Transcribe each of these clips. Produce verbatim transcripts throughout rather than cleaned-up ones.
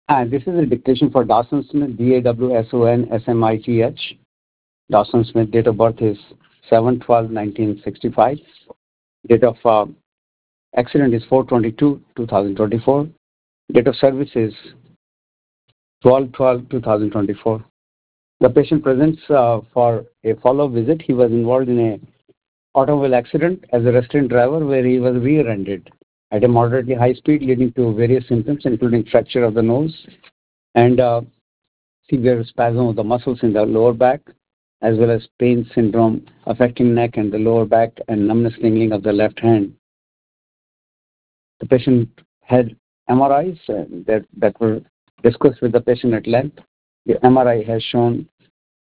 And this is a dictation for Dawson Smith, D A W S O N S M I T H. Dawson Smith, date of birth is seven twelve nineteen sixty-five. Date of uh, accident is four twenty-two two thousand twenty-four. Date of service is twelve twelve two thousand twenty-four. The patient presents uh, for a follow-up visit. He was involved in a automobile accident as a restrained driver where he was rear-ended at a moderately high speed, leading to various symptoms including fracture of the nose and uh, severe spasm of the muscles in the lower back, as well as pain syndrome affecting neck and the lower back and numbness tingling of the left hand. The patient had M R Is uh, that, that were discussed with the patient at length. The M R I has shown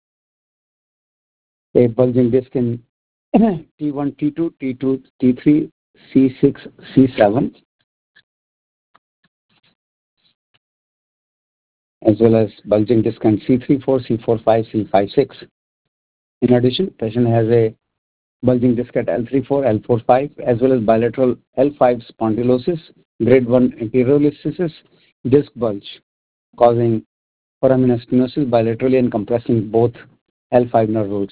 a bulging disc in T one, T two, T two, T three, C six, C seven, as well as bulging disc in C three four, C four five, C five six. In addition, patient has a bulging disc at L three four, L four five, as well as bilateral L five spondylosis, grade one anteriolisthesis, disc bulge, causing foraminal stenosis bilaterally and compressing both L five nerve roots.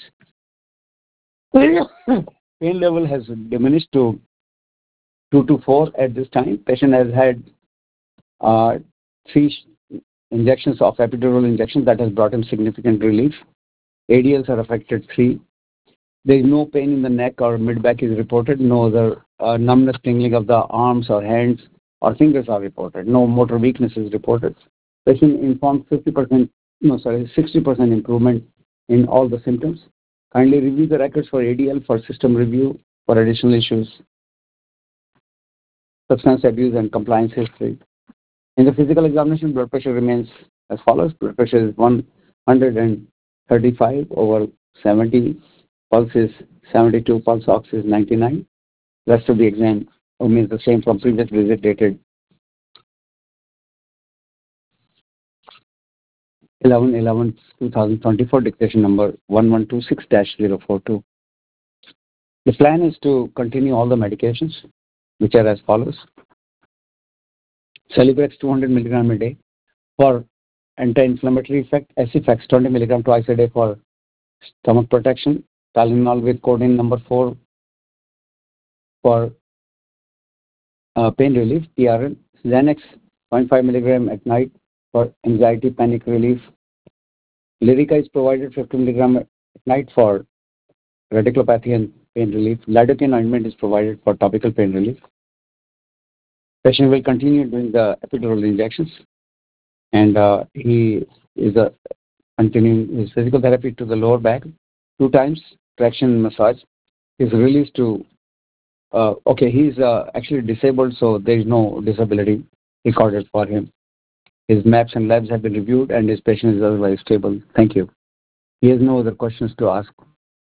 Pain level has diminished to two to four at this time. Patient has had uh, three injections of epidural injections that has brought him significant relief. A D Ls are affected three. There is no pain in the neck or mid-back is reported. No other uh, numbness, tingling of the arms or hands or fingers are reported. No motor weakness is reported. Patient informed fifty percent, no sorry, sixty percent improvement in all the symptoms. Kindly review the records for A D L for system review for additional issues, substance abuse and compliance history. In the physical examination, blood pressure remains as follows. Blood pressure is one thirty-five over seventy. Pulse is seventy-two. Pulse ox is ninety-nine. Rest of the exam remains the same from previous visit dated eleven eleven twenty twenty-four, dictation number one one two six dash zero four two. The plan is to continue all the medications, which are as follows. Celebrex two hundred milligram a day for anti-inflammatory effect, Acifex twenty milligram twice a day for stomach protection, Tylenol with codeine number four for uh, pain relief, P R N, Xanax zero point five milligram at night for anxiety, panic relief. Lyrica is provided fifty milligram at night for radiculopathy and pain relief. Lidocaine ointment is provided for topical pain relief. Patient will continue doing the epidural injections, and uh, he is uh, continuing his physical therapy to the lower back two times, traction massage. He's released to, uh, okay, he's uh, actually disabled, so there is no disability recorded for him. His maps and labs have been reviewed, and his patient is otherwise stable. Thank you. He has no other questions to ask.